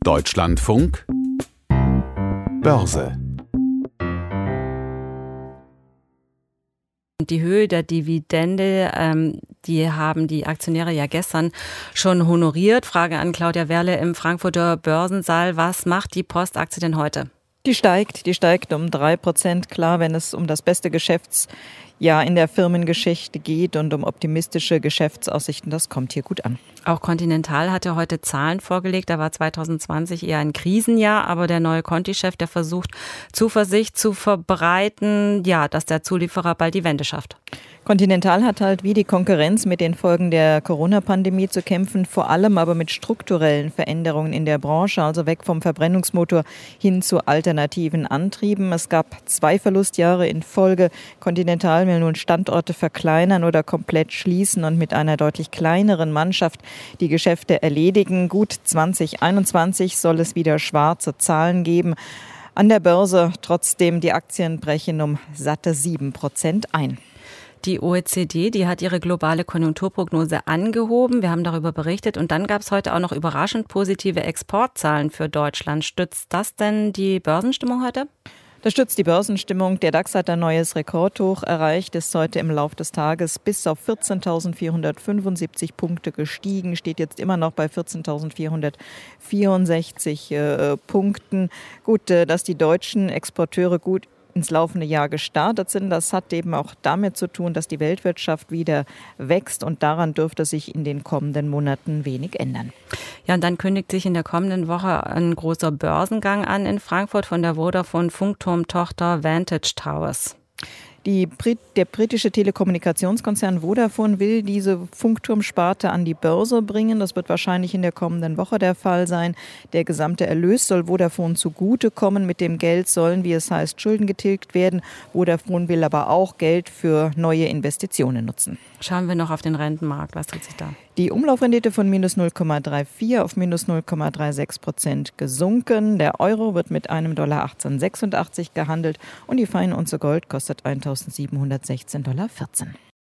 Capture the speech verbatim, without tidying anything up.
Deutschlandfunk Börse. Die Höhe der Dividende, ähm, die haben die Aktionäre ja gestern schon honoriert. Frage an Claudia Werle im Frankfurter Börsensaal. Was macht die Post-Aktie denn heute? Die steigt, die steigt um drei Prozent. Klar, wenn es um das beste Geschäftsjahr in der Firmengeschichte geht und um optimistische Geschäftsaussichten, das kommt hier gut an. Auch Continental hatte heute Zahlen vorgelegt. Da war zwanzig zwanzig eher ein Krisenjahr, aber der neue Conti-Chef, der versucht, Zuversicht zu verbreiten, ja, dass der Zulieferer bald die Wende schafft. Continental hat halt wie die Konkurrenz mit den Folgen der Corona-Pandemie zu kämpfen, vor allem aber mit strukturellen Veränderungen in der Branche, also weg vom Verbrennungsmotor hin zu alternativen Antrieben. Es gab zwei Verlustjahre in Folge. Continental will nun Standorte verkleinern oder komplett schließen und mit einer deutlich kleineren Mannschaft die Geschäfte erledigen. Gut zwanzig einundzwanzig soll es wieder schwarze Zahlen geben. An der Börse trotzdem die Aktien brechen um satte sieben Prozent ein. Die O E C D, die hat ihre globale Konjunkturprognose angehoben. Wir haben darüber berichtet. Und dann gab es heute auch noch überraschend positive Exportzahlen für Deutschland. Stützt das denn die Börsenstimmung heute? Das stützt die Börsenstimmung. Der DAX hat ein neues Rekordhoch erreicht, ist heute im Laufe des Tages bis auf vierzehntausendvierhundertfünfundsiebzig Punkte gestiegen, steht jetzt immer noch bei vierzehntausendvierhundertvierundsechzig äh, Punkten. Gut, äh, dass die deutschen Exporteure gut ins laufende Jahr gestartet sind. Das hat eben auch damit zu tun, dass die Weltwirtschaft wieder wächst und daran dürfte sich in den kommenden Monaten wenig ändern. Ja, und dann kündigt sich in der kommenden Woche ein großer Börsengang an in Frankfurt von der Vodafone-Funkturm-Tochter Vantage Towers. Die, der britische Telekommunikationskonzern Vodafone will diese Funkturmsparte an die Börse bringen. Das wird wahrscheinlich in der kommenden Woche der Fall sein. Der gesamte Erlös soll Vodafone zugutekommen. Mit dem Geld sollen, wie es heißt, Schulden getilgt werden. Vodafone will aber auch Geld für neue Investitionen nutzen. Schauen wir noch auf den Rentenmarkt. Was tut sich da? Die Umlaufrendite von minus null Komma vierunddreißig auf minus null Komma sechsunddreißig Prozent gesunken. Der Euro wird mit einem Dollar achtzehn Komma sechsundachtzig gehandelt und die Feinunze Gold kostet eintausendsiebenhundertsechzehn Komma vierzehn Dollar.